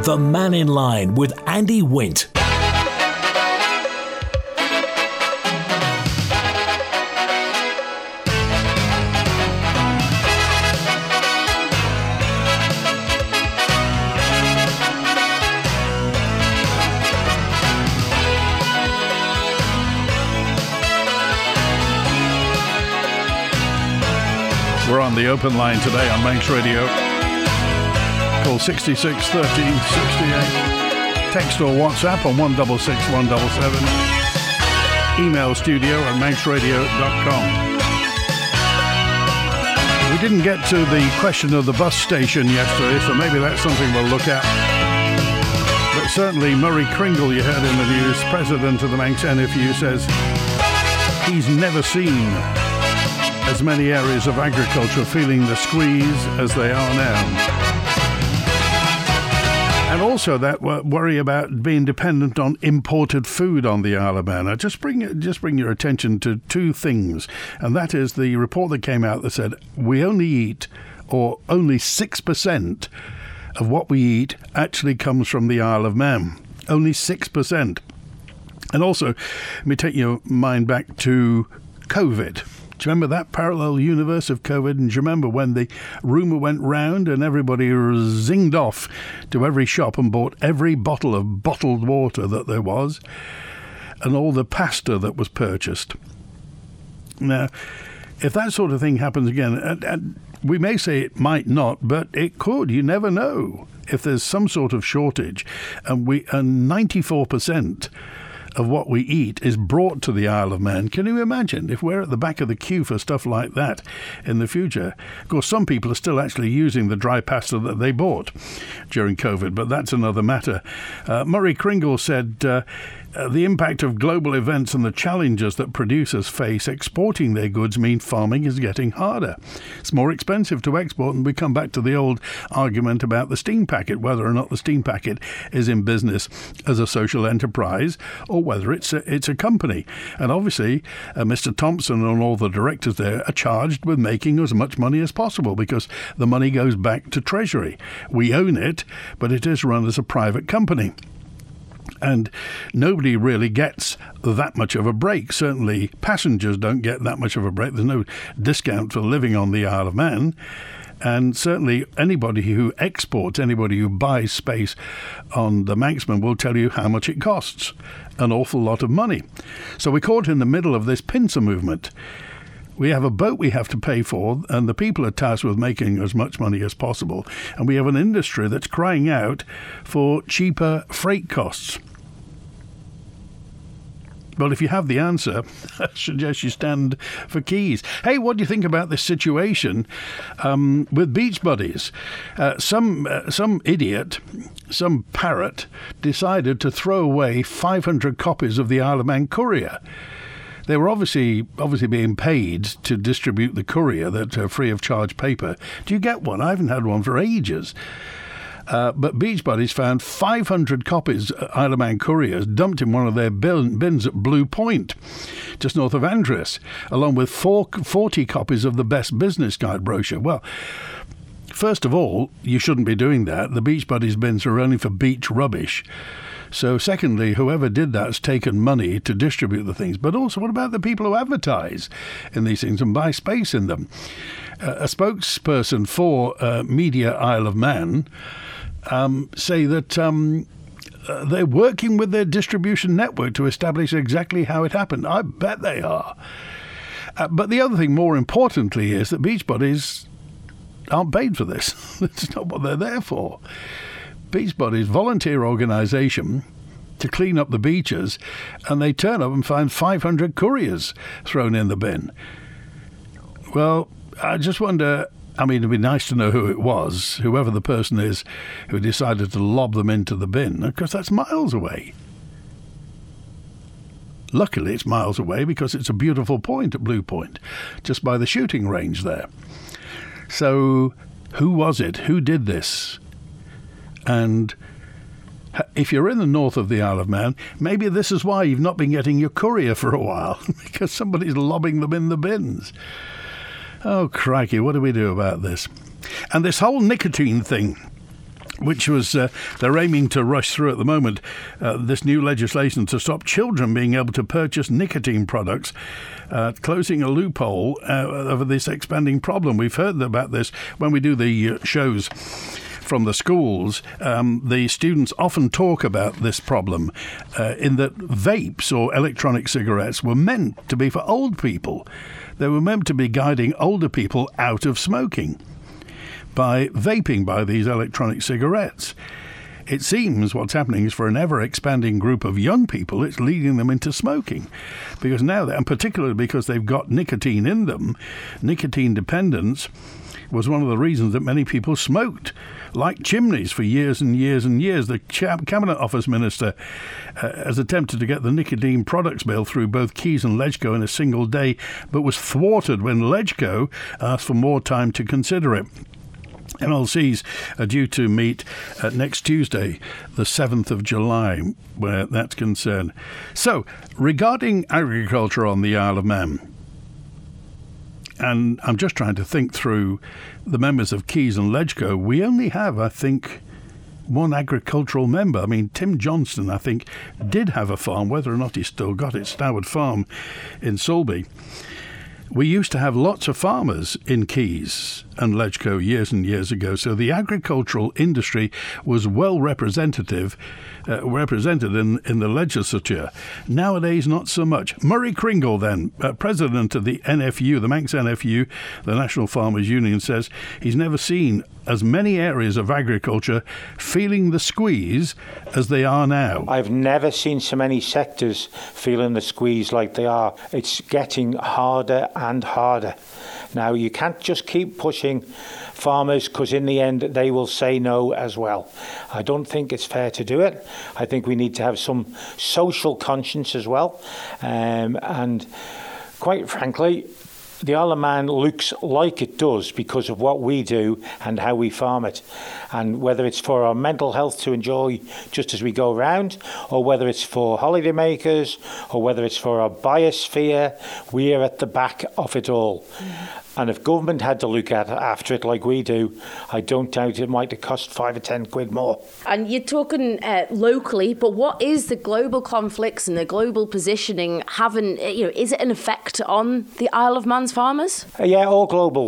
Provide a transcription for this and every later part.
The Man in Line with Andy Wint. We're on the open line today on Manx Radio. Call 66 13 68. Text or WhatsApp on 166 177. Email studio@manxradio.com. We didn't get to the question of the bus station yesterday, so maybe that's something we'll look at. But certainly Murray Kringle, you heard in the news, president of the Manx NFU, says he's never seen as many areas of agriculture feeling the squeeze as they are now. And also that worry about being dependent on imported food on the Isle of Man. I just bring your attention to two things, and that is the report that came out that said we only eat, or only 6% of what we eat actually comes from the Isle of Man. Only 6%. And also, let me take your mind back to COVID. Do you remember that parallel universe of COVID? And do you remember when the rumour went round and everybody zinged off to every shop and bought every bottle of bottled water that there was and all the pasta that was purchased? Now, if that sort of thing happens again, and we may say it might not, but it could. You never know. If there's some sort of shortage, and 94% of what we eat is brought to the Isle of Man. Can you imagine if we're at the back of the queue for stuff like that in the future? Of course, some people are still actually using the dry pasta that they bought during COVID, but that's another matter. Murray Kringle said the impact of global events and the challenges that producers face exporting their goods mean farming is getting harder. It's more expensive to export, and we come back to the old argument about the steam packet, whether or not the steam packet is in business as a social enterprise or whether it's a company. And obviously, Mr. Thompson and all the directors there are charged with making as much money as possible because the money goes back to Treasury. We own it, but it is run as a private company. And nobody really gets that much of a break. Certainly passengers don't get that much of a break. There's no discount for living on the Isle of Man. And certainly anybody who exports, anybody who buys space on the Manxman will tell you how much it costs. An awful lot of money. So we're caught in the middle of this pincer movement. We have a boat we have to pay for, and the people are tasked with making as much money as possible. And we have an industry that's crying out for cheaper freight costs. Well, if you have the answer, I suggest you stand for keys. Hey, what do you think about this situation with Beach Buddies? Some idiot, some parrot, decided to throw away 500 copies of the Isle of Man Courier. They were obviously being paid to distribute the Courier, that free of charge paper. Do you get one? I haven't had one for ages. But Beach Buddies found 500 copies of Isle of Man Couriers dumped in one of their bins at Blue Point, just north of Andres, along with 40 copies of the Best Business Guide brochure. Well, first of all, you shouldn't be doing that. The Beach Buddies bins are only for beach rubbish. So secondly, whoever did that has taken money to distribute the things. But also, what about the people who advertise in these things and buy space in them? A spokesperson for Media Isle of Man say that they're working with their distribution network to establish exactly how it happened. I bet they are. But the other thing, more importantly, is that Beach Buddies aren't paid for this. That's not what they're there for. Beach Buddies, volunteer organisation to clean up the beaches, and they turn up and find 500 couriers thrown in the bin. Well, I just wonder, I mean, it'd be nice to know who it was, whoever the person is who decided to lob them into the bin, because that's miles away. Luckily, it's miles away because it's a beautiful point at Blue Point, just by the shooting range there. So, who was it? Who did this? And if you're in the north of the Isle of Man, maybe this is why you've not been getting your courier for a while, because somebody's lobbing them in the bins. Oh, crikey, what do we do about this? And this whole nicotine thing. which was they're aiming to rush through at the moment, this new legislation to stop children being able to purchase nicotine products, closing a loophole over this expanding problem. We've heard about this when we do the shows from the schools. The students often talk about this problem in that vapes or electronic cigarettes were meant to be for old people. They were meant to be guiding older people out of smoking by vaping by these electronic cigarettes. It seems what's happening is for an ever-expanding group of young people, it's leading them into smoking. Because now, and particularly because they've got nicotine in them, nicotine dependence was one of the reasons that many people smoked like chimneys for years and years and years. The Cabinet Office Minister has attempted to get the nicotine products bill through both Keys and Legco in a single day, but was thwarted when Legco asked for more time to consider it. MLCs are due to meet next Tuesday, the 7th of July, where that's concerned. So, regarding agriculture on the Isle of Man, and I'm just trying to think through the members of Keys and Legco, we only have, I think, one agricultural member. I mean, Tim Johnston, I think, did have a farm, whether or not he's still got it, Starwood Farm in Sulby. We used to have lots of farmers in Keys and Legco years and years ago, so the agricultural industry was well represented in the legislature. Nowadays, not so much. Murray Kringle, then, president of the NFU, the Manx NFU, the National Farmers Union, says he's never seen as many areas of agriculture feeling the squeeze as they are now. I've never seen so many sectors feeling the squeeze like they are. It's getting harder and harder. Now, you can't just keep pushing farmers, because in the end they will say no as well. I don't think it's fair to do it. I think we need to have some social conscience as well. And quite frankly, the Isle of Man looks like it does because of what we do and how we farm it. And whether it's for our mental health to enjoy just as we go around, or whether it's for holidaymakers, or whether it's for our biosphere, we are at the back of it all. And if government had to look after it like we do, I don't doubt it might have cost 5 or 10 quid more. And you're talking locally, but what is the global conflicts and the global positioning having, is it an effect on the Isle of Man's farmers? Yeah, all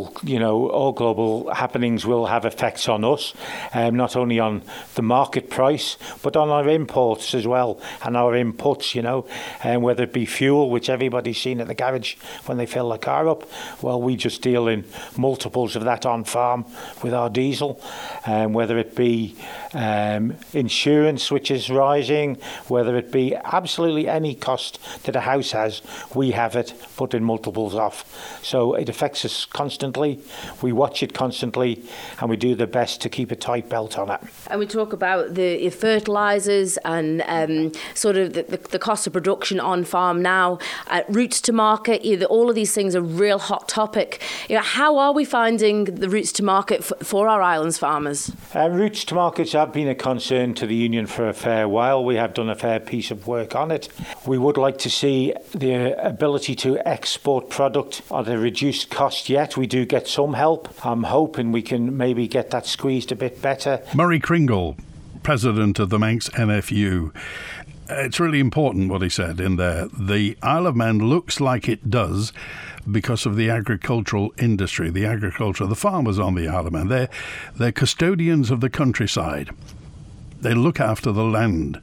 global happenings will have effects on us, not only on the market price, but on our imports as well, and our inputs, and whether it be fuel, which everybody's seen at the garage when they fill the car up. Well, we just deal in multiples of that on farm with our diesel, whether it be insurance, which is rising, whether it be absolutely any cost that a house has, we have it put in multiples off. So it affects us constantly, we watch it constantly, and we do the best to keep a tight belt on it. And we talk about the fertilisers and sort of the cost of production on farm now, routes to market, all of these things are a real hot topic. How are we finding the routes to market for our islands farmers? Routes to markets have been a concern to the union for a fair while. We have done a fair piece of work on it. We would like to see the ability to export product at a reduced cost yet. We do get some help. I'm hoping we can maybe get that squeezed a bit better. Murray Kringle, president of the Manx NFU. It's really important what he said in there. The Isle of Man looks like it does because of the agricultural industry, the farmers on the Isle of Man. They're custodians of the countryside. They look after the land.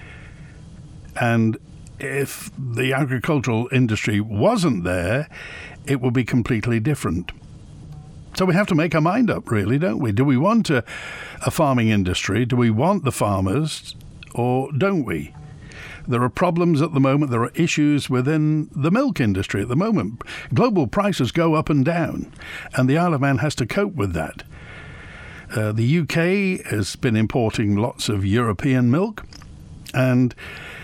And if the agricultural industry wasn't there, it would be completely different. So we have to make our mind up, really, don't we? Do we want a farming industry? Do we want the farmers, or don't we? There are problems at the moment. There are issues within the milk industry at the moment. Global prices go up and down, and the Isle of Man has to cope with that. The UK has been importing lots of European milk, and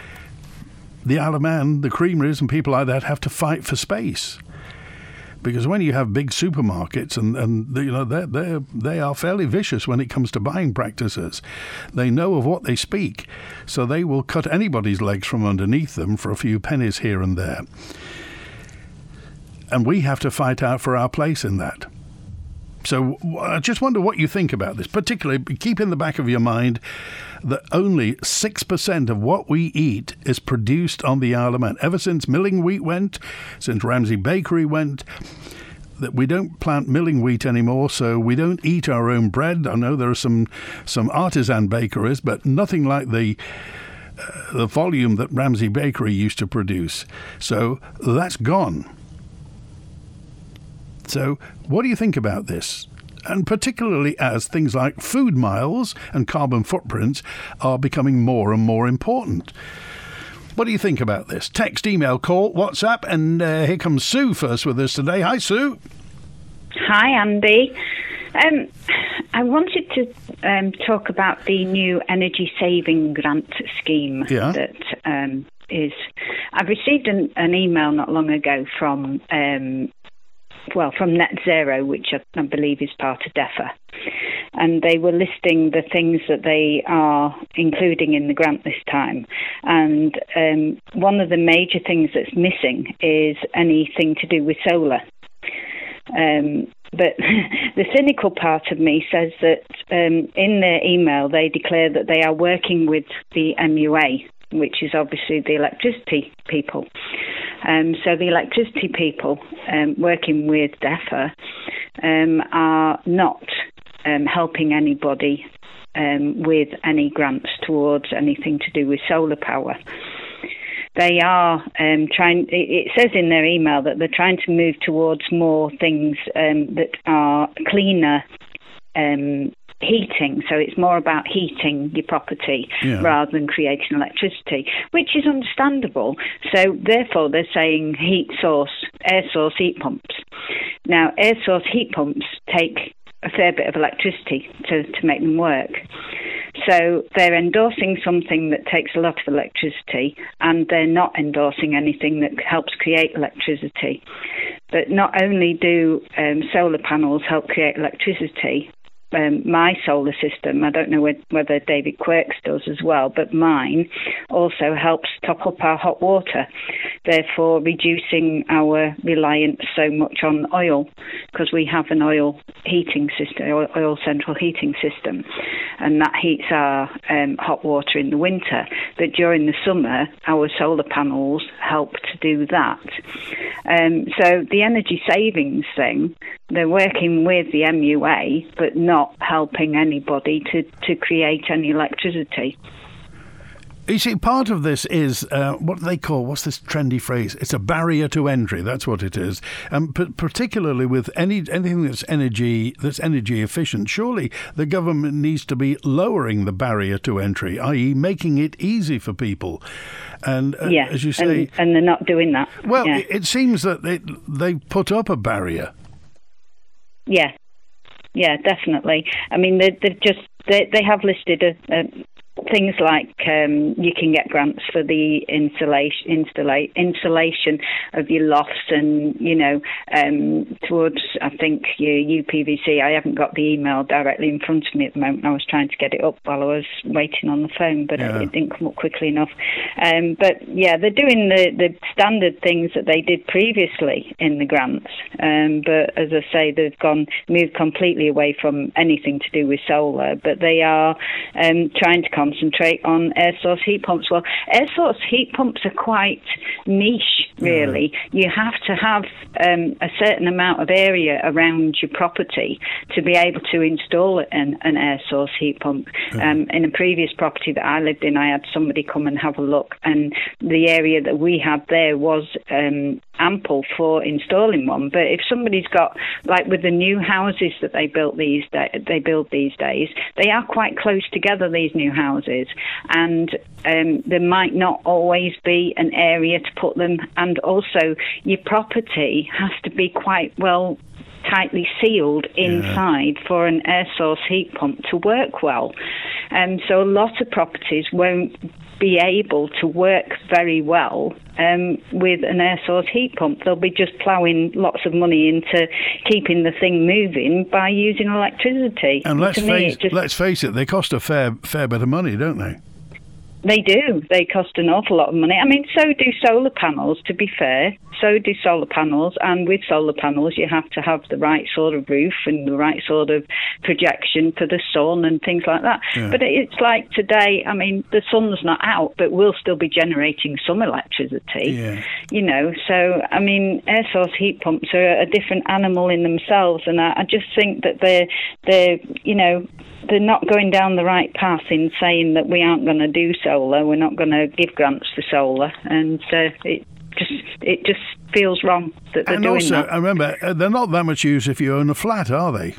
the Isle of Man, the creameries and people like that have to fight for space. Because when you have big supermarkets and they are fairly vicious when it comes to buying practices. They know of what they speak, so they will cut anybody's legs from underneath them for a few pennies here and there. And we have to fight out for our place in that. So I just wonder what you think about this. Particularly, keep in the back of your mind that only 6% of what we eat is produced on the Isle of Man. Ever since milling wheat went, since Ramsey Bakery went, that we don't plant milling wheat anymore, so we don't eat our own bread. I know there are some artisan bakeries, but nothing like the volume that Ramsey Bakery used to produce. So that's gone. So what do you think about this? And particularly as things like food miles and carbon footprints are becoming more and more important. What do you think about this? Text, email, call, WhatsApp, and here comes Sue first with us today. Hi, Sue. Hi, Andy. I wanted to talk about the new energy saving grant scheme that is. I've received an email not long ago from Net Zero, which I believe is part of DEFRA. And they were listing the things that they are including in the grant this time. And one of the major things that's missing is anything to do with solar. But the cynical part of me says that in their email they declare that they are working with the MUA, which is obviously the electricity people. So the electricity people working with DEFRA are not helping anybody with any grants towards anything to do with solar power. They are trying, it says in their email that they're trying to move towards more things that are cleaner heating. So it's more about heating your property rather than creating electricity, which is understandable. So therefore they're saying air source heat pumps. Now, air source heat pumps take a fair bit of electricity to make them work. So they're endorsing something that takes a lot of electricity, and they're not endorsing anything that helps create electricity. But not only do solar panels help create electricity, my solar system, I don't know whether David Quirk's does as well, but mine also helps top up our hot water, therefore reducing our reliance so much on oil, because we have an oil heating system, oil central heating system, and that heats our hot water in the winter. But during the summer, our solar panels help to do that. So the energy savings thing, they're working with the MUA, but not helping anybody to create any electricity. You see, part of this is what they call, what's this trendy phrase? It's a barrier to entry. That's what it is. Particularly with anything that's energy efficient, surely the government needs to be lowering the barrier to entry, i.e. making it easy for people. And as you say... And they're not doing that. Well, it seems that they put up a barrier. Yeah, definitely. I mean, they have listed things like you can get grants for the insulation of your lofts, and towards, I think, your UPVC. I haven't got the email directly in front of me at the moment. I was trying to get it up while I was waiting on the phone, but it didn't come up quickly enough. But yeah, they're doing the standard things that they did previously in the grants. But as I say, they've moved completely away from anything to do with solar. But they are trying to concentrate on air source heat pumps. Well, air source heat pumps are quite niche, really. You have to have a certain amount of area around your property to be able to install an air source heat pump. In a previous property that I lived in, I had somebody come and have a look, and the area that we had there was ample for installing one. But if somebody's got, like with the new houses that they build these days, they are quite close together, these new houses, and there might not always be an area to put them, and also your property has to be quite well tightly sealed inside for an air source heat pump to work well. So a lot of properties won't be able to work very well with an air source heat pump. They'll be just ploughing lots of money into keeping the thing moving by using electricity. And let's face it, they cost a fair bit of money, don't they? They do. They cost an awful lot of money. I mean, so do solar panels, to be fair. So do solar panels. And with solar panels, you have to have the right sort of roof and the right sort of projection for the sun and things like that. Yeah. But it's like today, I mean, the sun's not out, but we'll still be generating some electricity. Yeah. You know, so, I mean, air source heat pumps are a different animal in themselves. And I just think that they're you know, they're not going down the right path in saying that we aren't going to do solar, we're not going to give grants for solar, and it just feels wrong that they're doing that. And also, remember, they're not that much use if you own a flat, are they?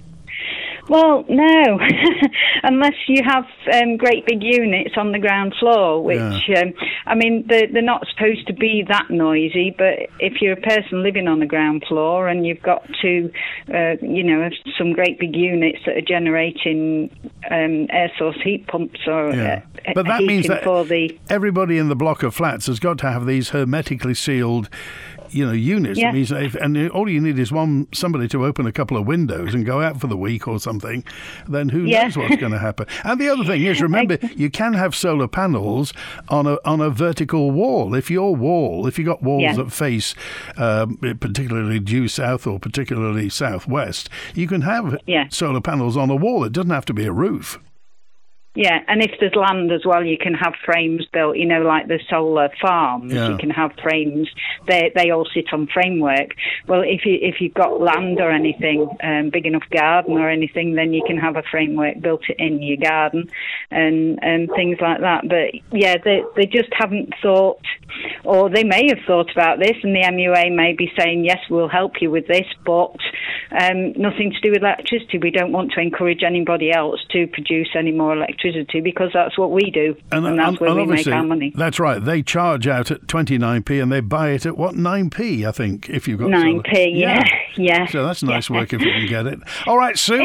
Well, no, unless you have great big units on the ground floor, which, I mean, they're not supposed to be that noisy, but if you're a person living on the ground floor and you've got to, you know, some great big units that are generating air source heat pumps or but that means that everybody in the block of flats has got to have these hermetically sealed units. Yeah. And all you need is somebody to open a couple of windows and go out for the week or something. Then who knows what's going to happen? And the other thing is, remember, you can have solar panels on a vertical wall. If you've got walls that face particularly due south or particularly southwest, you can have solar panels on a wall. It doesn't have to be a roof. Yeah, and if there's land as well, you can have frames built, you know, like the solar farms. Yeah. You can have frames. They all sit on framework. Well, if you've got land or anything, big enough garden or anything, then you can have a framework built in your garden and things like that. But, yeah, they just haven't thought, or they may have thought about this, and the MUA may be saying, yes, we'll help you with this, but nothing to do with electricity. We don't want to encourage anybody else to produce any more electricity, because that's what we do, and that's where we make our money. That's right. They charge out at 29p and they buy it at 9p, I think, if you've got 9p, yeah. So that's nice work if you can get it. All right, Sue,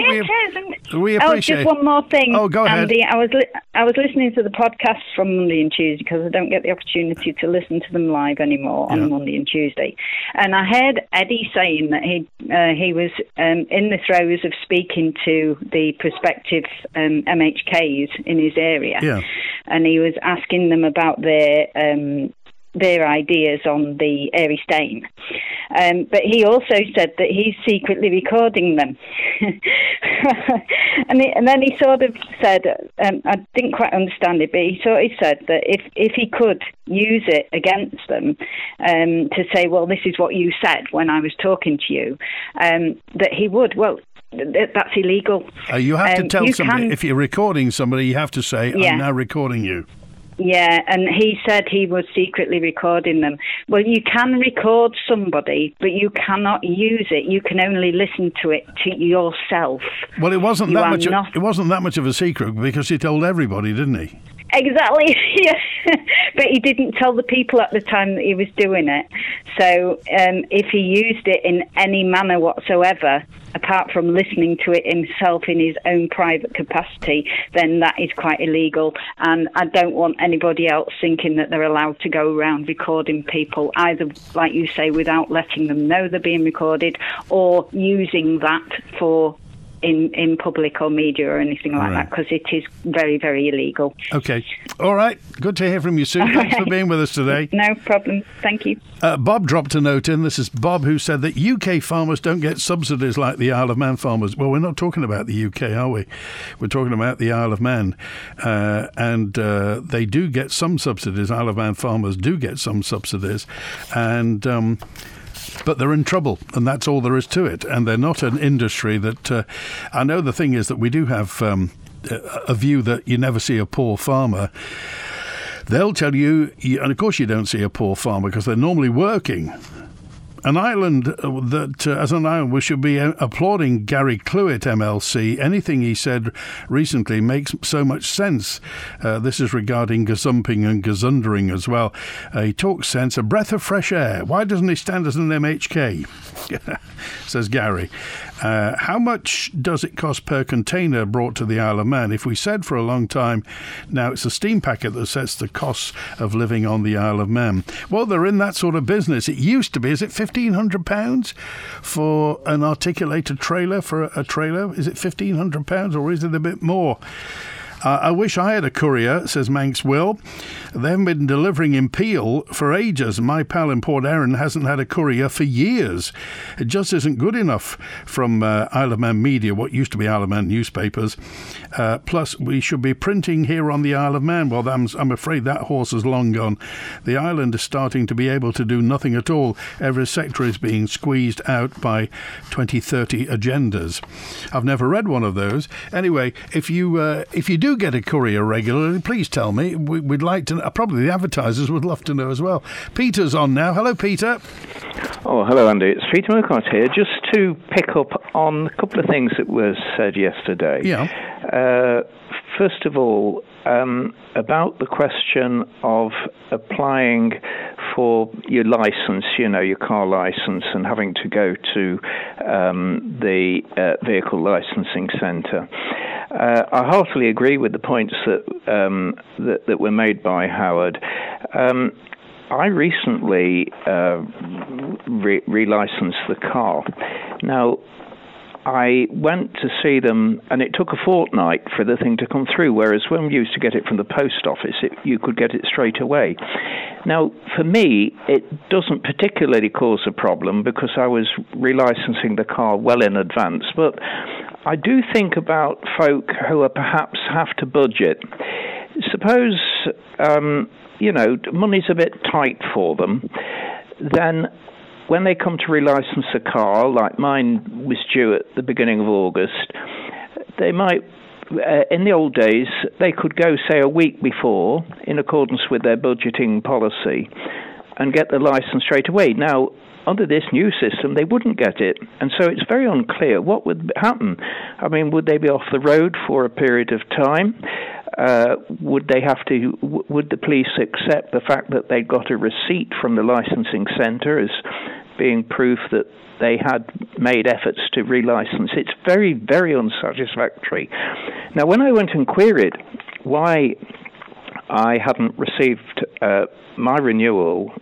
we appreciate just one more thing. Oh, go ahead. Andy, I was listening to the podcast from Monday and Tuesday because I don't get the opportunity to listen to them live anymore on Monday and Tuesday. And I heard Eddie saying that he was in the throes of speaking to the prospective MHKs in his area, and he was asking them about their ideas on the Airy Stain. But he also said that he's secretly recording them. and then he sort of said, I didn't quite understand it, but he sort of said that if he could use it against them to say, well, this is what you said when I was talking to you, that he would. Well, that's illegal. You have to tell somebody, if you're recording somebody, you have to say, I'm now recording you. Yeah, and he said he was secretly recording them. Well, you can record somebody, but you cannot use it. You can only listen to it to yourself. Well, it wasn't that much of a secret because he told everybody, didn't he? Exactly, yeah. But he didn't tell the people at the time that he was doing it. So if he used it in any manner whatsoever, apart from listening to it himself in his own private capacity, then that is quite illegal. And I don't want anybody else thinking that they're allowed to go around recording people, either, like you say, without letting them know they're being recorded, or using that for in public or media or anything like that, because it is very, very illegal. Okay. All right. Good to hear from you, Sue. Thanks for being with us today. No problem. Thank you. Bob dropped a note in. This is Bob, who said that UK farmers don't get subsidies like the Isle of Man farmers. Well, we're not talking about the UK, are we? We're talking about the Isle of Man. And they do get some subsidies. Isle of Man farmers do get some subsidies. And but they're in trouble, and that's all there is to it. And they're not an industry that... I know the thing is that we do have a view that you never see a poor farmer. They'll tell you, and of course you don't see a poor farmer because they're normally working. An island that, as an island, we should be applauding Gary Cluett, MLC. Anything he said recently makes so much sense. This is regarding gazumping and gazundering as well. He talks sense, a breath of fresh air. Why doesn't he stand as an MHK? Says Gary. How much does it cost per container brought to the Isle of Man? If we said for a long time, now it's a steam packet that sets the costs of living on the Isle of Man. Well, they're in that sort of business. It used to be, is it £1,500 for an articulated trailer, for a trailer? Is it £1,500 or is it a bit more? I wish I had a courier, says Manx Will. They haven't been delivering in Peel for ages. My pal in Port Erin hasn't had a courier for years. It just isn't good enough from Isle of Man Media, what used to be Isle of Man newspapers. Plus, we should be printing here on the Isle of Man. Well, I'm afraid that horse is long gone. The island is starting to be able to do nothing at all. Every sector is being squeezed out by 2030 agendas. I've never read one of those. Anyway, if you do get a courier regularly, please tell me. We'd like to. Probably the advertisers would love to know as well. Peter's on now. Hello, Peter. Oh, hello, Andy. It's Peter Murcott here. Just to pick up on a couple of things that were said yesterday. Yeah. First of all, about the question of applying for your license, your car license, and having to go to the vehicle licensing centre. I heartily agree with the points that were made by Howard. I recently relicensed the car. Now, I went to see them, and it took a fortnight for the thing to come through, whereas when we used to get it from the post office, you could get it straight away. Now, for me, it doesn't particularly cause a problem because I was relicensing the car well in advance, but I do think about folk who are perhaps have to budget. Suppose, money's a bit tight for them, then when they come to relicense a car, like mine was due at the beginning of August, they might, in the old days, they could go, say, a week before, in accordance with their budgeting policy, and get the license straight away. Now, under this new system, they wouldn't get it, and so it's very unclear what would happen. I mean, would they be off the road for a period of time? Would the police accept the fact that they got a receipt from the licensing centre as being proof that they had made efforts to relicense? It's very, very unsatisfactory. Now, when I went and queried why I hadn't received my renewal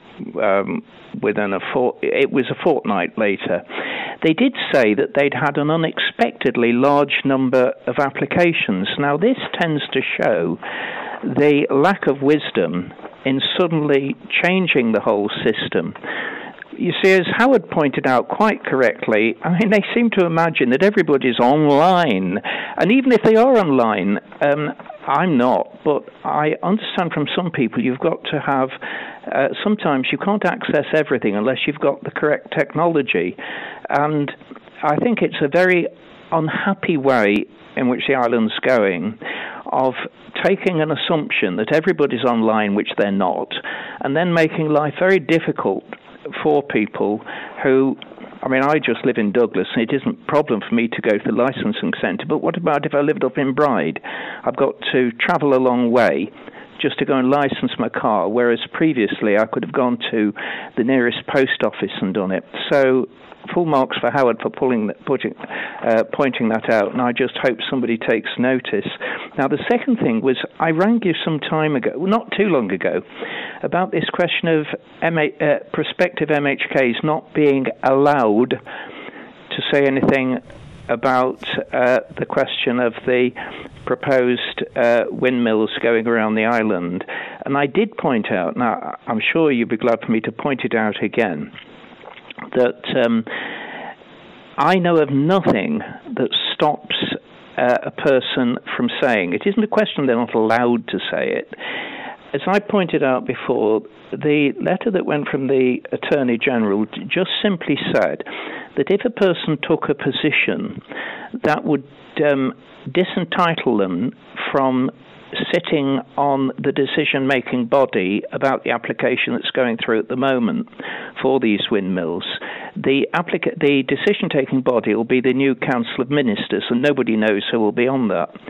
it was a fortnight later, they did say that they'd had an unexpectedly large number of applications. Now, this tends to show the lack of wisdom in suddenly changing the whole system. You see, as Howard pointed out quite correctly, I mean, they seem to imagine that everybody's online. And even if they are online, I'm not, but I understand from some people you've got to have, sometimes you can't access everything unless you've got the correct technology. And I think it's a very unhappy way in which the island's going of taking an assumption that everybody's online, which they're not, and then making life very difficult for people who, I mean, I just live in Douglas, and it isn't a problem for me to go to the licensing centre, but what about if I lived up in Bride? I've got to travel a long way just to go and license my car, whereas previously I could have gone to the nearest post office and done it. So full marks for Howard for pointing that out, and I just hope somebody takes notice. Now, the second thing was, I rang you some time ago, not too long ago, about this question of prospective MHKs not being allowed to say anything about the question of the proposed windmills going around the island. And I did point out, now I'm sure you'd be glad for me to point it out again, that I know of nothing that stops a person from saying. It isn't a question they're not allowed to say it. As I pointed out before, the letter that went from the Attorney General just simply said that if a person took a position that would disentitle them from sitting on the decision-making body about the application that's going through at the moment for these windmills, the decision-taking body will be the new Council of Ministers, and nobody knows who will be on that.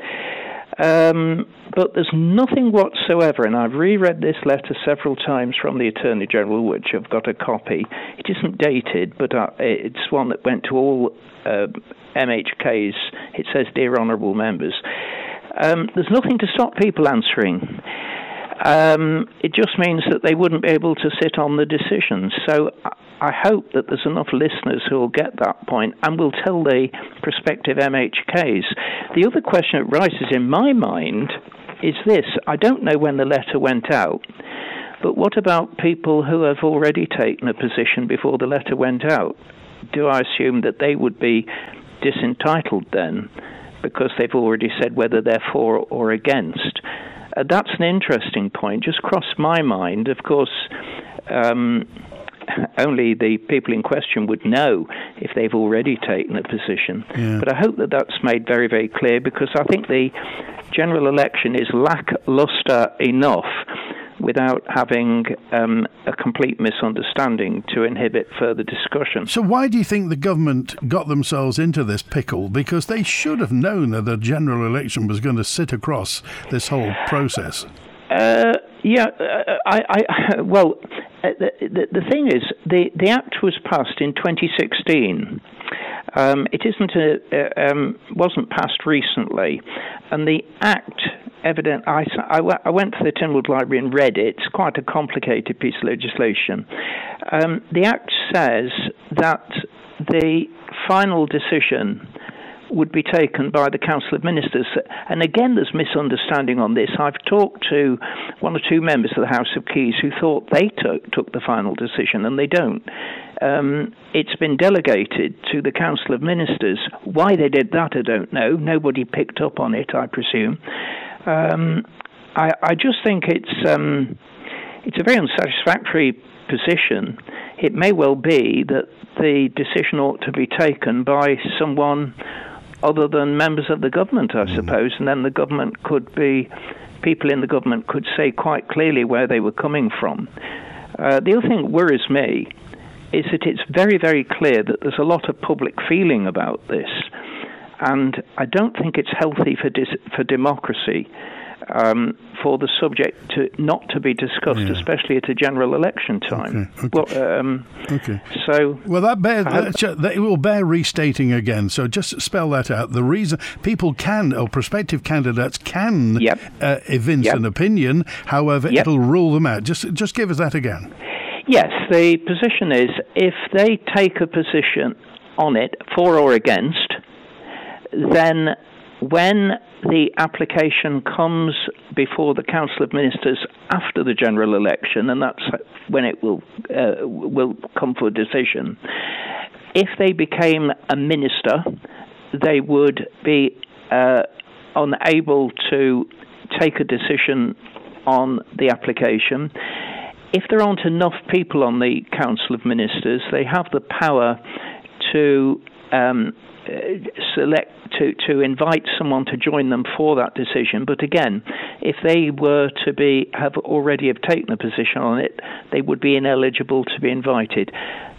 But there's nothing whatsoever, and I've reread this letter several times from the Attorney General, which I've got a copy. It isn't dated, but it's one that went to all MHKs. It says, "Dear Honourable Members." There's nothing to stop people answering. it just means that they wouldn't be able to sit on the decisions. So I hope that there's enough listeners who will get that point and will tell the prospective MHKs. The other question that rises in my mind is this. I don't know when the letter went out, but what about people who have already taken a position before the letter went out? Do I assume that they would be disentitled then because they've already said whether they're for or against? That's an interesting point. Just crossed my mind. Of course, only the people in question would know if they've already taken a position. Yeah. But I hope that that's made very, very clear, because I think the general election is lackluster enough without having a complete misunderstanding to inhibit further discussion. So why do you think the government got themselves into this pickle? Because they should have known that a general election was going to sit across this whole process. The thing is, the Act was passed in 2016. It wasn't passed recently, and the Act, I went to the Tynwald Library and read it. It's quite a complicated piece of legislation. The Act says that the final decision would be taken by the Council of Ministers. And again, there's misunderstanding on this. I've talked to one or two members of the House of Keys who thought they took the final decision, and they don't. It's been delegated to the Council of Ministers. Why they did that, I don't know. Nobody picked up on it, I presume. I just think it's a very unsatisfactory position. It may well be that the decision ought to be taken by someone other than members of the government, I suppose, and then people in the government could say quite clearly where they were coming from. The other thing that worries me is that it's very, very clear that there's a lot of public feeling about this, and I don't think it's healthy for democracy for the subject not to be discussed, especially at a general election time. Okay. So, well, that will bear restating again. So just spell that out. The reason people prospective candidates can evince an opinion, however, it'll rule them out. Just give us that again. Yes, the position is if they take a position on it, for or against, then when the application comes before the Council of Ministers after the general election, and that's when it will come for a decision, if they became a minister, they would be unable to take a decision on the application. If there aren't enough people on the Council of Ministers, they have the power to select to invite someone to join them for that decision. But again, if they were to have already taken a position on it, they would be ineligible to be invited.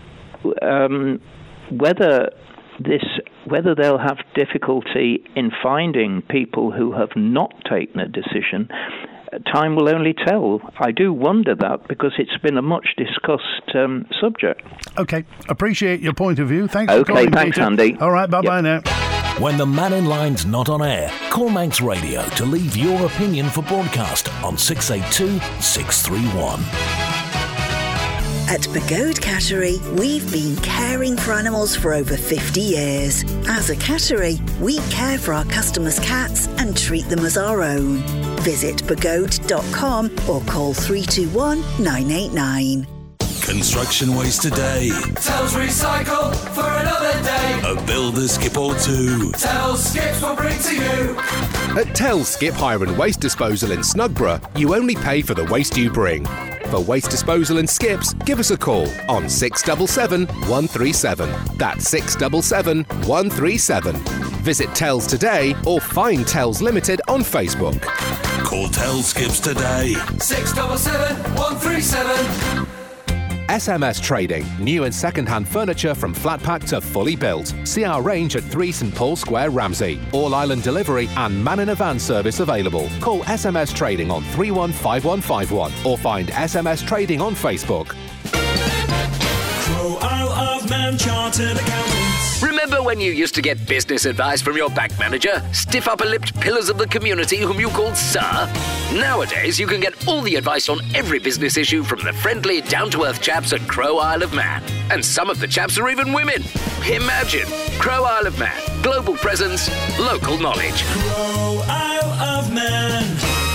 Whether they'll have difficulty in finding people who have not taken a decision, time will only tell. I do wonder that, because it's been a much discussed subject. Okay, appreciate your point of view. Thanks for calling, thanks, Peter. Andy. All right, bye-bye now. When the Man in Line's not on air, call Manx Radio to leave your opinion for broadcast on 682 631. At Pagode Cattery, we've been caring for animals for over 50 years. As a cattery, we care for our customers' cats and treat them as our own. Visit pagode.com or call 321 989. Construction waste today. Tells recycle for another day. A builder skip or two. Tells Skips will bring to you. At Tells Skip Hire and Waste Disposal in Snugborough, you only pay for the waste you bring. For waste disposal and skips, give us a call on 677 137. That's 677 137. Visit Tells today or find Tells Limited on Facebook. Call Tells Skips today. 677 137. SMS Trading. New and second-hand furniture from flat pack to fully built. See our range at 3 St Paul Square, Ramsey. All island delivery and man in a van service available. Call SMS Trading on 315151 or find SMS Trading on Facebook. Crow Isle of Man Chartered Accountants. Remember when you used to get business advice from your bank manager? Stiff upper-lipped pillars of the community whom you called Sir? Nowadays, you can get all the advice on every business issue from the friendly, down-to-earth chaps at Crow Isle of Man. And some of the chaps are even women. Imagine! Crow Isle of Man. Global presence, local knowledge. Crow Isle of Man.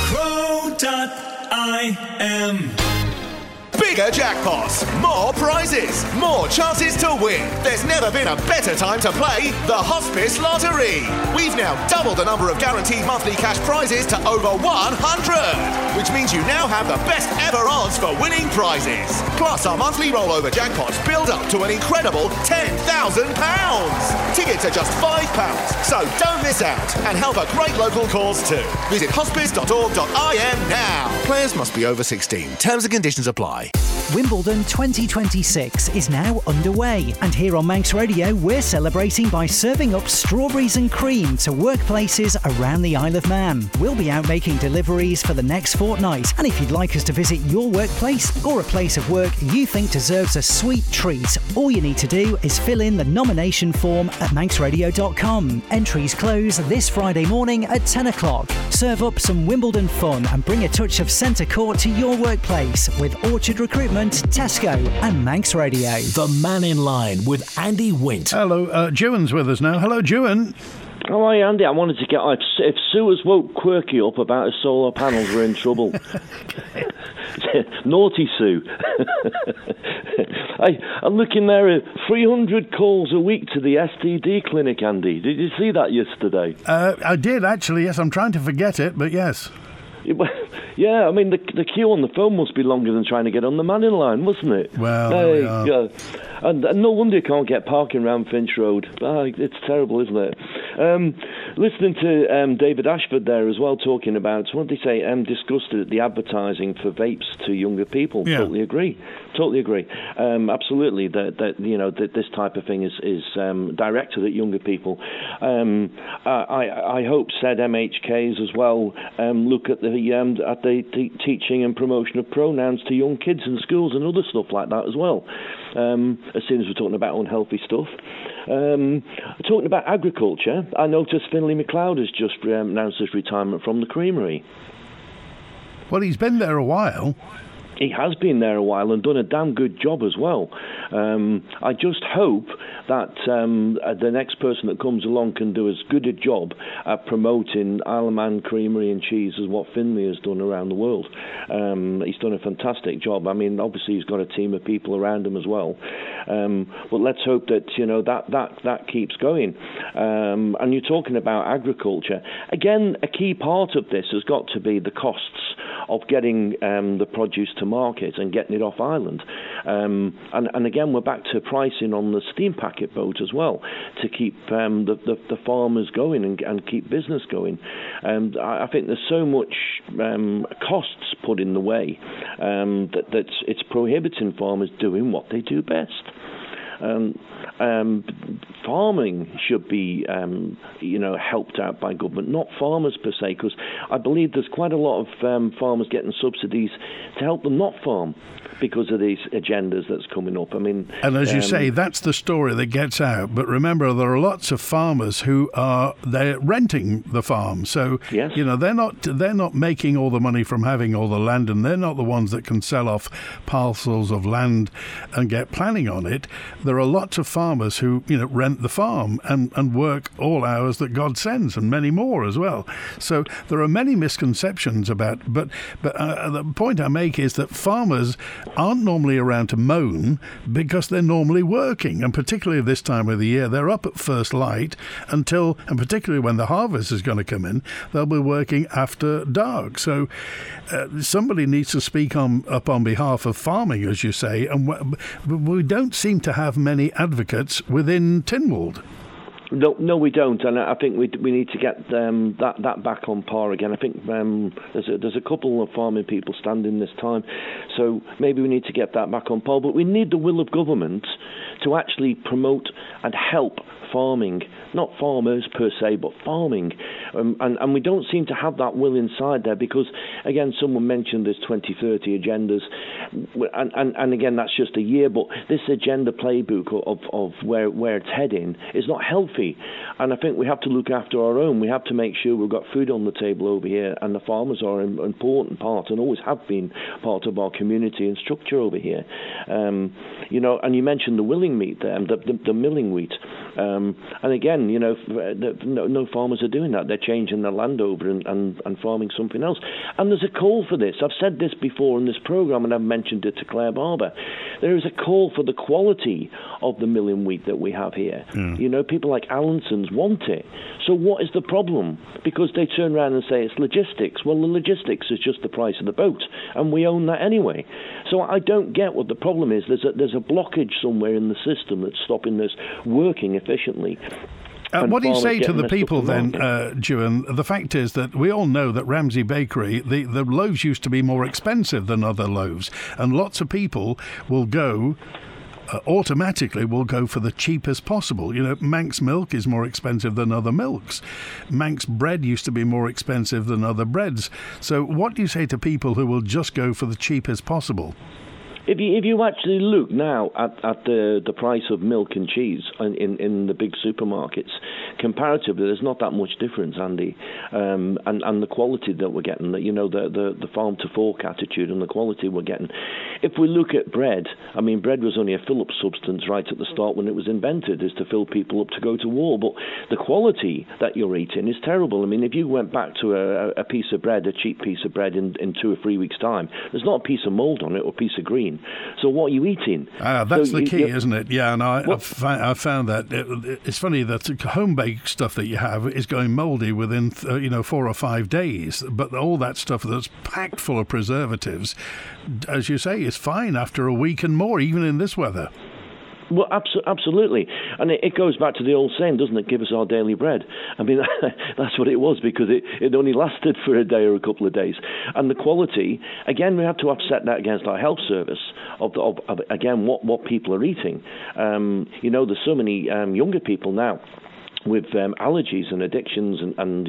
Crow.im. Bigger jackpots, more prizes, more chances to win. There's never been a better time to play the Hospice Lottery. We've now doubled the number of guaranteed monthly cash prizes to over 100, which means you now have the best ever odds for winning prizes. Plus, our monthly rollover jackpots build up to an incredible £10,000. Tickets are just £5, so don't miss out and help a great local cause too. Visit hospice.org.im now. Players must be over 16. Terms and conditions apply. Wimbledon 2026 is now underway, and here on Manx Radio we're celebrating by serving up strawberries and cream to workplaces around the Isle of Man. We'll be out making deliveries for the next fortnight, and if you'd like us to visit your workplace or a place of work you think deserves a sweet treat, all you need to do is fill in the nomination form at manxradio.com. Entries close this Friday morning at 10 o'clock. Serve up some Wimbledon fun and bring a touch of centre court to your workplace with Orchard Recruitment, Tesco and Manx Radio. The Man in Line with Andy Wint. Hello, Juan's with us now. Hello, Juan. Oh, hi, Andy. I wanted to get... If Sue has woke Quirky up about his solar panels, we're in trouble. Naughty Sue. I'm looking there at 300 calls a week to the STD clinic, Andy. Did you see that yesterday? I did, actually, yes. I'm trying to forget it, but yes. Yeah, I mean, the queue on the phone must be longer than trying to get on the Man in Line, wasn't it? Well, yeah. And no wonder you can't get parking around Finch Road. It's terrible, isn't it? Listening to David Ashford there as well, talking about, what did he say, discussed the advertising for vapes to younger people. Yeah. Totally agree. Absolutely, that this type of thing is directed at younger people. I hope said MHKs as well look at the teaching and promotion of pronouns to young kids in schools and other stuff like that as well. As soon as we're talking about unhealthy stuff. Talking about agriculture, I noticed Finlay MacLeod has just announced his retirement from the creamery. Well, he's been there a while. He has been there a while and done a damn good job as well. I just hope that the next person that comes along can do as good a job at promoting Isle of Man creamery and cheese as what Finlay has done around the world. He's done a fantastic job. I mean, obviously he's got a team of people around him as well. But let's hope that that keeps going. And you're talking about agriculture. Again, a key part of this has got to be the costs of getting the produce to market and getting it off island. And again, we're back to pricing on the steam packet boat as well to keep the farmers going and keep business going. I think there's so much costs put in the way that it's prohibiting farmers doing what they do best. Farming should be, helped out by government, not farmers per se, because I believe there's quite a lot of farmers getting subsidies to help them not farm because of these agendas that's coming up. I mean, and as you say, that's the story that gets out. But remember, there are lots of farmers who they're renting the farm, so yes. They're not making all the money from having all the land, and they're not the ones that can sell off parcels of land and get planning on it. There are lots of farmers who rent the farm and work all hours that God sends, and many more as well. So there are many misconceptions about. But the point I make is that farmers aren't normally around to moan because they're normally working, and particularly this time of the year, they're up at first light and particularly when the harvest is going to come in, they'll be working after dark. So somebody needs to speak up on behalf of farming, as you say, and we don't seem to have many advocates within Tynwald. No, we don't, and I think we need to get that back on par again. I think there's a couple of farming people standing this time, so maybe we need to get that back on par. But we need the will of government to actually promote and help farming, not farmers per se, but farming. And we don't seem to have that will inside there because, again, someone mentioned this 2030 agendas, and again, that's just a year, but this agenda playbook of where it's heading is not healthy. And I think we have to look after our own. We have to make sure we've got food on the table over here, and the farmers are an important part and always have been part of our community and structure over here. You know, and you mentioned the willing meat there, the milling wheat. And again, you know, no farmers are doing that. They're changing their land over and farming something else. And there's a call for this. I've said this before in this programme, and I've mentioned it to Claire Barber. There is a call for the quality of the milling wheat that we have here. You know, people like Allinson's want it. So what is the problem? Because they turn around and say it's logistics. Well, the logistics is just the price of the boat, and we own that anyway. So I don't get what the problem is. There's a blockage somewhere in the system that's stopping this working efficiently. What do you say to the people then, Juan? The fact is that we all know that Ramsey Bakery, the loaves used to be more expensive than other loaves, and lots of people will go automatically will go for the cheapest possible. You know, Manx milk is more expensive than other milks. Manx bread used to be more expensive than other breads. So what do you say to people who will just go for the cheapest possible? If you actually look now at the price of milk and cheese in the big supermarkets, comparatively, there's not that much difference, Andy. And the quality that we're getting, you know, the farm to fork attitude and the quality we're getting. If we look at bread, I mean, bread was only a fill-up substance right at the start when it was invented, is to fill people up to go to war. But the quality that you're eating is terrible. I mean, if you went back to a piece of bread, a cheap piece of bread in 2 or 3 weeks' time, there's not a piece of mould on it or a piece of green. So what are you eating? That's the key, isn't it? Yeah, and I've found that it's funny that home-baked stuff that you have is going mouldy within 4 or 5 days, but all that stuff that's packed full of preservatives, as you say, is fine after a week and more, even in this weather. Well, absolutely. And it goes back to the old saying, doesn't it? Give us our daily bread. I mean, that's what it was, because it only lasted for a day or a couple of days. And the quality, again, we have to offset that against our health service of again, what people are eating. You know, there's so many younger people now with allergies and addictions and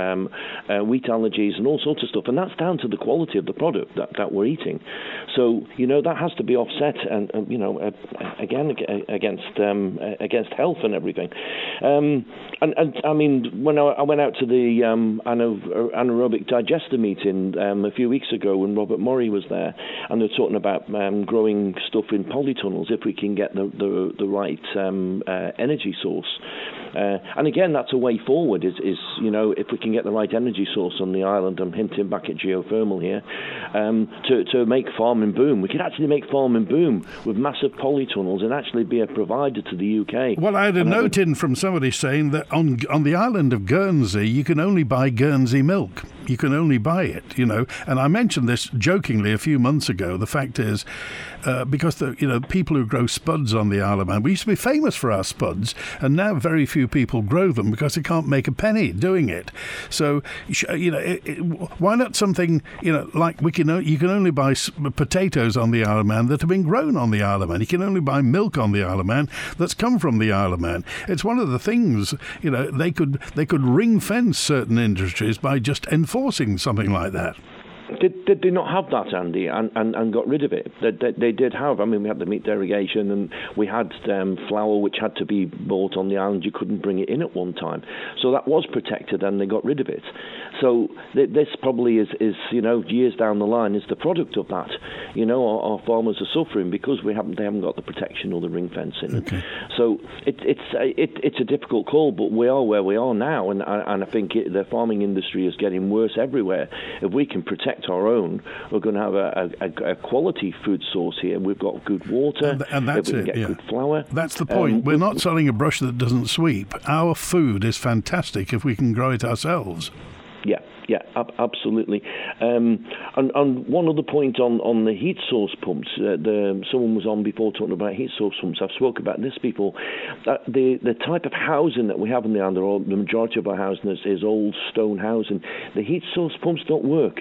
wheat allergies and all sorts of stuff, and that's down to the quality of the product that we're eating. So, you know, that has to be offset and again against health and everything. And I mean, when I went out to the anaerobic digester meeting a few weeks ago when Robert Murray was there, and they're talking about growing stuff in polytunnels if we can get the right energy source. And again, that's a way forward, is you know, if we can get the right energy source on the island, I'm hinting back at geothermal here, to make farming boom. We could actually make farming boom with massive polytunnels and actually be a provider to the UK. Well, I had a note in from somebody saying that on the island of Guernsey, you can only buy Guernsey milk. You can only buy it, you know. And I mentioned this jokingly a few months ago. The fact is, because people who grow spuds on the Isle of Man, we used to be famous for our spuds, and now very few people grow them because they can't make a penny doing it. So, why not something, like you can only buy potatoes on the Isle of Man that have been grown on the Isle of Man. You can only buy milk on the Isle of Man that's come from the Isle of Man. It's one of the things, they could ring fence certain industries by just enforcing something like that. Did they not have that, Andy, and got rid of it? They did have. I mean, we had the meat derogation, and we had flour which had to be bought on the island. You couldn't bring it in at one time. So that was protected, and they got rid of it. So this probably is years down the line, is the product of that. Our farmers are suffering because they haven't got the protection or the ring fencing. Okay. So it's a difficult call, but we are where we are now, and I think the farming industry is getting worse everywhere. If we can protect our own, we're going to have a quality food source here. We've got good water, and that's we can get good flour. That's the point. We're not selling a brush that doesn't sweep. Our food is fantastic if we can grow it ourselves. Yeah, absolutely. And one other point on the heat source pumps, someone was on before talking about heat source pumps. I've spoke about this before. The type of housing that we have in the island, or the majority of our housing is old stone housing. The heat source pumps don't work.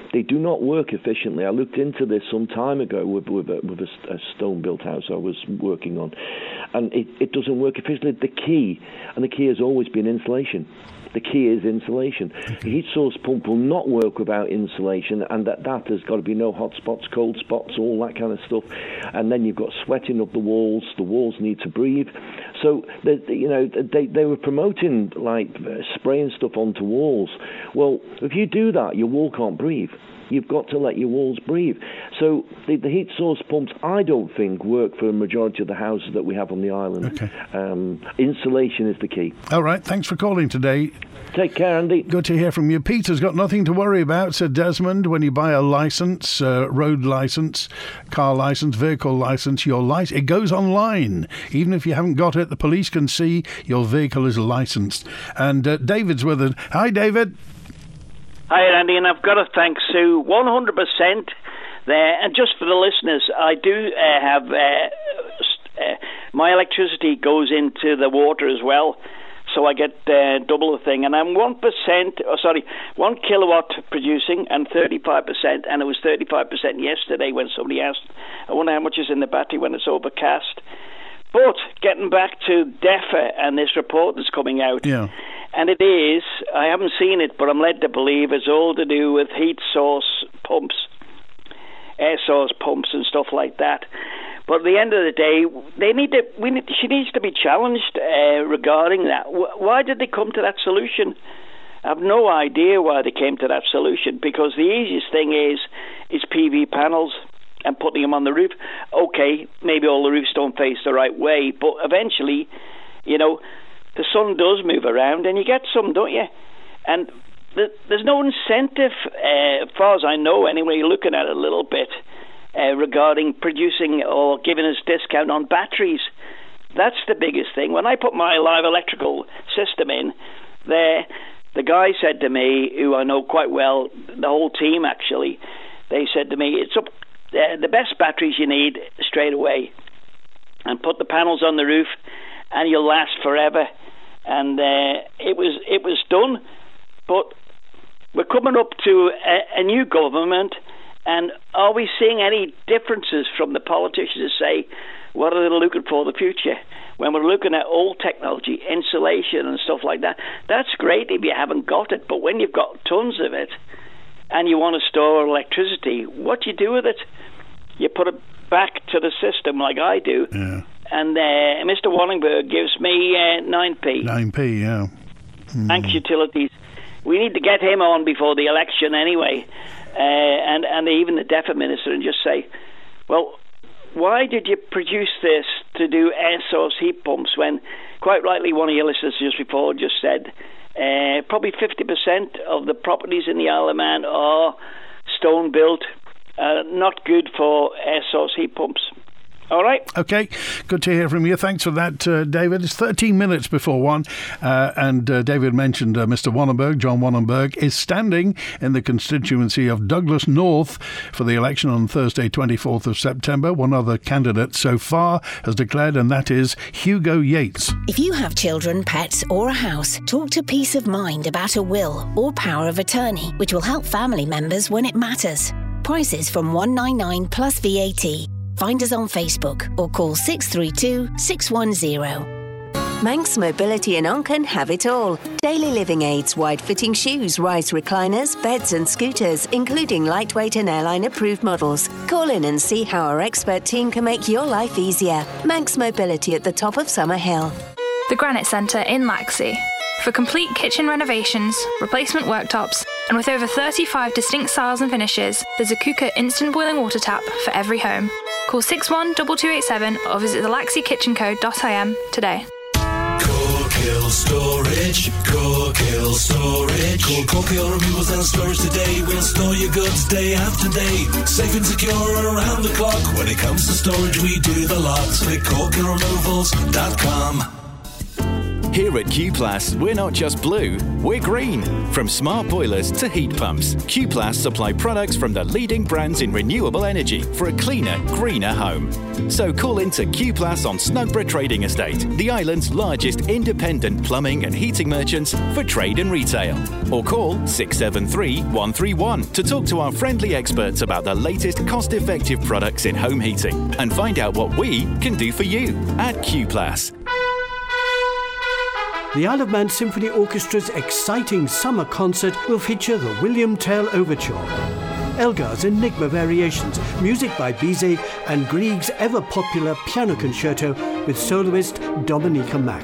They do not work efficiently. I looked into this some time ago with a stone-built house I was working on, and it doesn't work efficiently. The key has always been insulation. The key is insulation. The heat source pump will not work without insulation, and that there's got to be no hot spots, cold spots, all that kind of stuff. And then you've got sweating up the walls. The walls need to breathe. So they were promoting like spraying stuff onto walls. Well, if you do that, your wall can't breathe. You've got to let your walls breathe. So the heat source pumps, I don't think, work for a majority of the houses that we have on the island. Okay. Insulation is the key. All right, thanks for calling today. Take care, Andy. Good to hear from you. Peter's got nothing to worry about, said Desmond. When you buy a licence, road licence, car licence, vehicle licence, it goes online. Even if you haven't got it, the police can see your vehicle is licensed. And David's with us. Hi, David. Hi, Andy, and I've got to thank Sue 100% there. And just for the listeners, I do have my electricity goes into the water as well, so I get double the thing. And I'm 1 kilowatt producing and 35%, and it was 35% yesterday when somebody asked, I wonder how much is in the battery when it's overcast. But getting back to DEFRA and this report that's coming out, and it is, I haven't seen it, but I'm led to believe it's all to do with heat source pumps, air source pumps and stuff like that. But at the end of the day, she needs to be challenged regarding that. Why did they come to that solution? I have no idea why they came to that solution, because the easiest thing is PV panels and putting them on the roof. Okay, maybe all the roofs don't face the right way, but eventually, the sun does move around and you get some, don't you? And there's no incentive, as far as I know anyway, looking at it a little bit, regarding producing or giving us discount on batteries. That's the biggest thing. When I put my live electrical system in there, the guy said to me, who I know quite well, the whole team actually, they said to me, it's up the best batteries you need straight away, and put the panels on the roof and you'll last forever. And it was done, but we're coming up to a new government, and are we seeing any differences from the politicians to say what are they looking for the future? When we're looking at old technology, insulation and stuff like that, that's great if you haven't got it, but when you've got tons of it and you want to store electricity, what do you do with it? You put it back to the system like I do. Yeah. And Mr. Wallingberg gives me 9p. 9p, yeah. Thanks, Utilities. We need to get him on before the election anyway, and even the DEFRA minister, and just say, well, why did you produce this to do air source heat pumps when, quite rightly, one of your listeners just before just said, probably 50% of the properties in the Isle of Man are stone built, not good for air source heat pumps. All right. Okay, good to hear from you. Thanks for that, David. It's 13 minutes before 1, and David mentioned Mr. Wannenberg. John Wannenberg is standing in the constituency of Douglas North for the election on Thursday, 24th of September. One other candidate so far has declared, and that is Hugo Yates. If you have children, pets or a house, talk to Peace of Mind about a will or power of attorney, which will help family members when it matters. Prices from $199 plus VAT. Find us on Facebook or call 632 610. Manx Mobility in Onken have it all. Daily living aids, wide-fitting shoes, rise recliners, beds and scooters, including lightweight and airline-approved models. Call in and see how our expert team can make your life easier. Manx Mobility at the top of Summer Hill. The Granite Centre in Laxey. For complete kitchen renovations, replacement worktops, and with over 35 distinct styles and finishes, there's a Kuka instant boiling water tap for every home. Call 612287 or visit thelaxeykitchenco.im today. Corkhill Storage, Corkhill Storage. Call Corkhill Removals and Storage today. We'll store your goods day after day. Safe and secure around the clock. When it comes to storage, we do the lot. Click CorkhillRemovals.com. Here at Q-Plus, we're not just blue, we're green. From smart boilers to heat pumps, Q-Plus supply products from the leading brands in renewable energy for a cleaner, greener home. So call into Q-Plus on Snugborough Trading Estate, the island's largest independent plumbing and heating merchants for trade and retail. Or call 673 131 to talk to our friendly experts about the latest cost-effective products in home heating and find out what we can do for you at Q-Plus. The Isle of Man Symphony Orchestra's exciting summer concert will feature the William Tell Overture, Elgar's Enigma Variations, music by Bizet, and Grieg's ever-popular piano concerto with soloist Dominica Mack.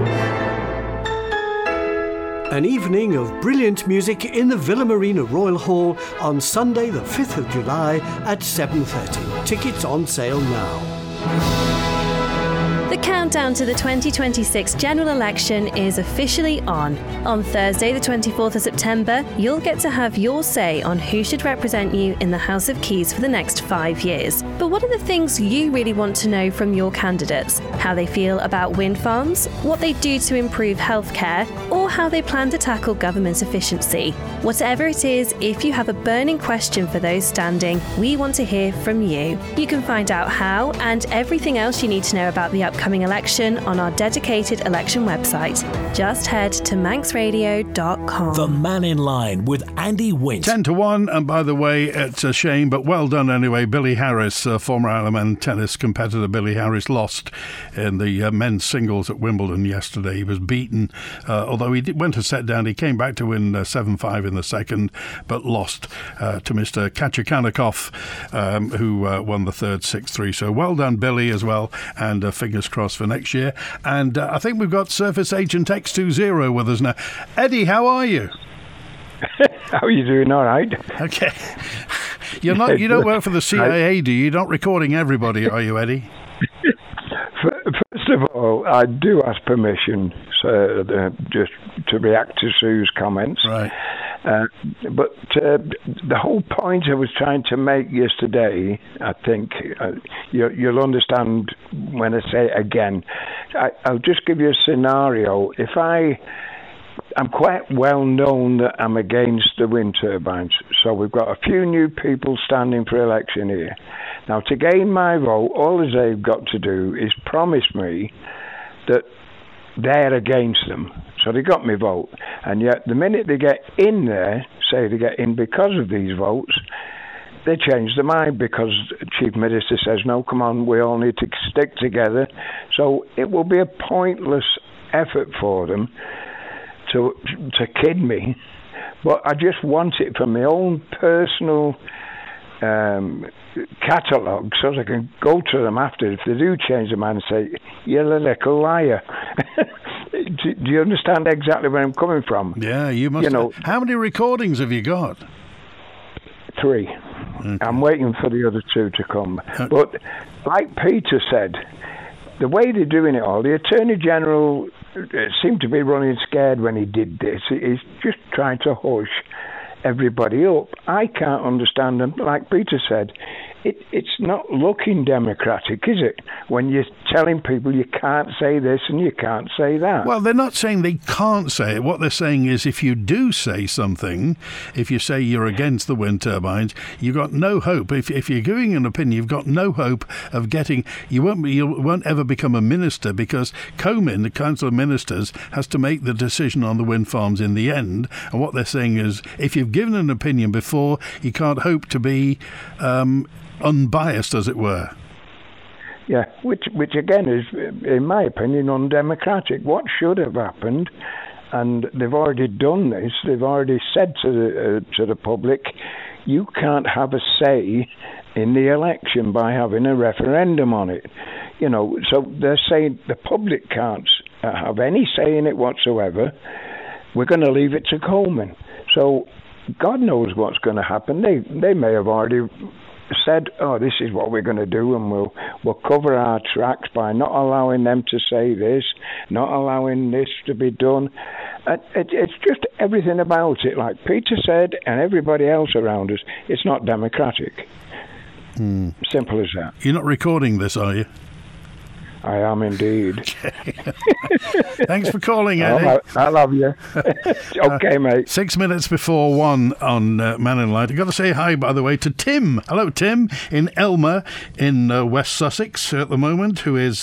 An evening of brilliant music in the Villa Marina Royal Hall on Sunday the 5th of July at 7:30. Tickets on sale now. The countdown to the 2026 general election is officially on. On Thursday, the 24th of September, you'll get to have your say on who should represent you in the House of Keys for the next 5 years. But what are the things you really want to know from your candidates? How they feel about wind farms, what they do to improve healthcare, or how they plan to tackle government efficiency? Whatever it is, if you have a burning question for those standing, we want to hear from you. You can find out how and everything else you need to know about the upcoming election on our dedicated election website. Just head to manxradio.com. The Man in Line with Andy Wint. 10-1, and by the way, it's a shame, but well done anyway. Billy Harris, former Isle of Man tennis competitor Billy Harris, lost in the men's singles at Wimbledon yesterday. He was beaten, although he went a set down. He came back to win 7-5 in the second, but lost to Mr. Kachikanikov, who won the third 6-3. So well done, Billy, as well, and fingers crossed for next year. And I think we've got Surface Agent X20 with us now. Eddie, how are you? How are you doing? All right. Okay. You don't work for the CIA, do you? You're not recording everybody, are you, Eddie? First of all, I do ask permission just to react to Sue's comments. Right. But the whole point I was trying to make yesterday, I think you'll understand when I say it again. I'll just give you a scenario. If I'm quite well known that I'm against the wind turbines, so we've got a few new people standing for election here. Now, to gain my vote, all they've got to do is promise me that they're against them. So they got my vote. And yet the minute they get in there, say they get in because of these votes, they change their mind because Chief Minister says, no, come on, we all need to stick together. So it will be a pointless effort for them to kid me. But I just want it from my own personal catalogue so that I can go to them after if they do change their mind and say, you're a little liar. Do you understand exactly where I'm coming from? Yeah, you must. How many recordings have you got? 3. Okay. I'm waiting for the other 2 to come. But like Peter said, the way they're doing it all, the Attorney General seemed to be running scared when he did this. He's just trying to hush everybody up. I can't understand them. Like Peter said, it's not looking democratic, is it? When you're telling people you can't say this and you can't say that. Well, they're not saying they can't say it. What they're saying is if you do say something, if you say you're against the wind turbines, you've got no hope. If you're giving an opinion, you've got no hope of getting... You won't ever become a minister because Comyn, the Council of Ministers, has to make the decision on the wind farms in the end. And what they're saying is if you've given an opinion before, you can't hope to be... unbiased, as it were. Yeah, which again is, in my opinion, undemocratic. What should have happened, and they've already done this, they've already said to the public, you can't have a say in the election by having a referendum on it. So they're saying the public can't have any say in it whatsoever. We're going to leave it to Coleman. So God knows what's going to happen. They may have already said, oh, this is what we're going to do, and we'll cover our tracks by not allowing them to say this, not allowing this to be done. It's just everything about it, like Peter said, and everybody else around us, it's not democratic. Simple as that. You're not recording this, are you? I am indeed. Thanks for calling, Eddie. I love you. Okay, mate. 6 minutes before 1 on Man in Light. I've got to say hi, by the way, to Tim. Hello, Tim, in Elmer, in West Sussex at the moment,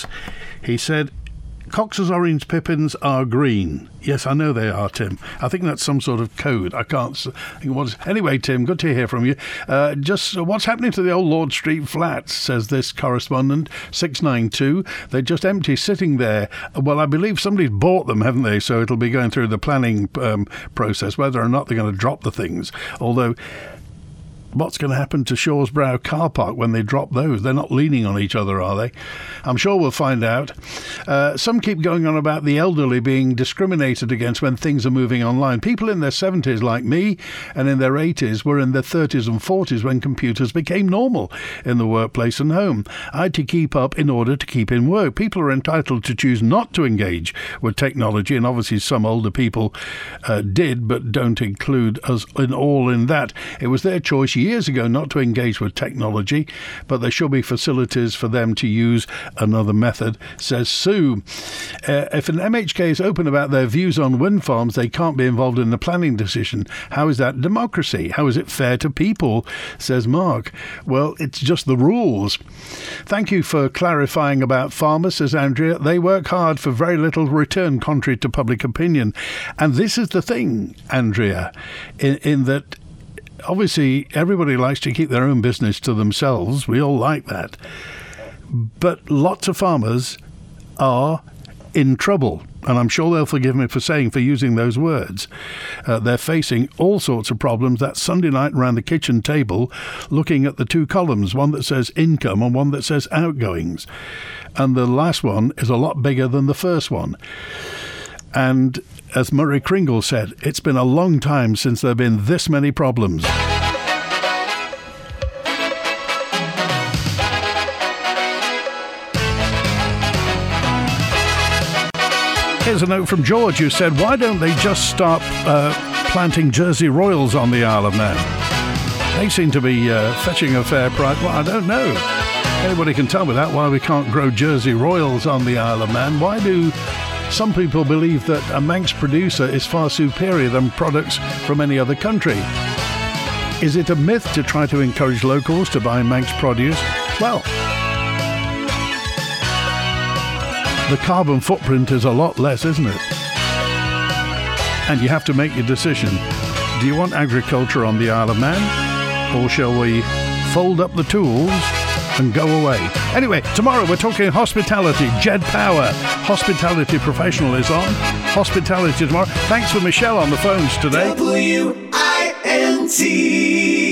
he said, Cox's orange pippins are green. Yes, I know they are, Tim. I think that's some sort of code. I can't think what. Anyway, Tim, good to hear from you. Just what's happening to the old Lord Street flats, says this correspondent, 692. They're just empty, sitting there. Well, I believe somebody's bought them, haven't they? So it'll be going through the planning process, whether or not they're going to drop the things. Although, what's going to happen to Shaw's Brow car park when they drop those? They're not leaning on each other, are they? I'm sure we'll find out. Some keep going on about the elderly being discriminated against when things are moving online. People in their 70s, like me, and in their 80s were in their 30s and 40s when computers became normal in the workplace and home. I had to keep up in order to keep in work. People are entitled to choose not to engage with technology, and obviously some older people did, but don't include us in that. It was their choice years ago not to engage with technology, but there should be facilities for them to use another method, says Sue. If an MHK is open about their views on wind farms, they can't be involved in the planning decision. How is that democracy? How is it fair to people, says Mark. Well, it's just the rules. Thank you for clarifying about farmers, says Andrea. They work hard for very little return, contrary to public opinion. And this is the thing, Andrea, in that obviously, everybody likes to keep their own business to themselves. We all like that. But lots of farmers are in trouble. And I'm sure they'll forgive me for using those words. They're facing all sorts of problems. That Sunday night around the kitchen table, looking at the two columns, one that says income and one that says outgoings. And the last one is a lot bigger than the first one. And as Murray Kringle said, it's been a long time since there have been this many problems. Here's a note from George who said, why don't they just start planting Jersey Royals on the Isle of Man? They seem to be fetching a fair price. Well, I don't know. Anybody can tell me that, why we can't grow Jersey Royals on the Isle of Man. Why do some people believe that a Manx producer is far superior than products from any other country? Is it a myth to try to encourage locals to buy Manx produce? Well, the carbon footprint is a lot less, isn't it? And you have to make your decision. Do you want agriculture on the Isle of Man? Or shall we fold up the tools and go away? Anyway, tomorrow we're talking hospitality. Jed Power, hospitality professional, is on. Hospitality tomorrow. Thanks for Michelle on the phones today. WINT